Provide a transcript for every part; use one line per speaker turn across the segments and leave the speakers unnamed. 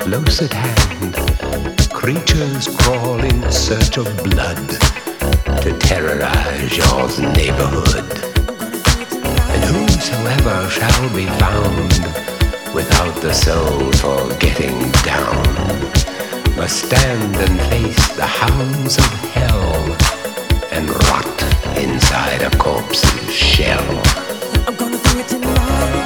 Close at hand, creatures crawl in search of blood to terrorize your neighborhood. And whosoever shall be found without the soul for getting down must stand and face the hounds of hell and rot inside a corpse's shell.
I'm gonna do it tonight.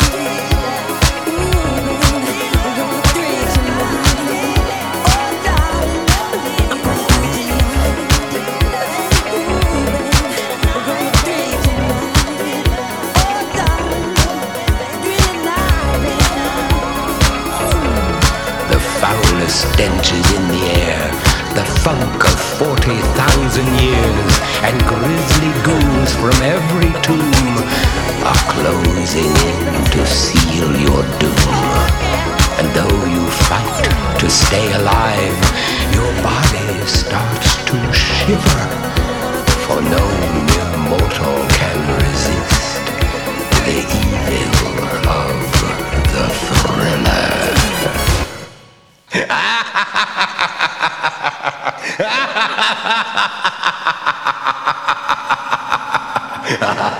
Stench is in the air, the funk of 40,000 years, and grisly ghouls from every tomb are closing in to seal your doom. And though you fight to stay alive, your body starts to shiver, for no mere mortal can resist the evil of the thriller. Ha ha ha ha!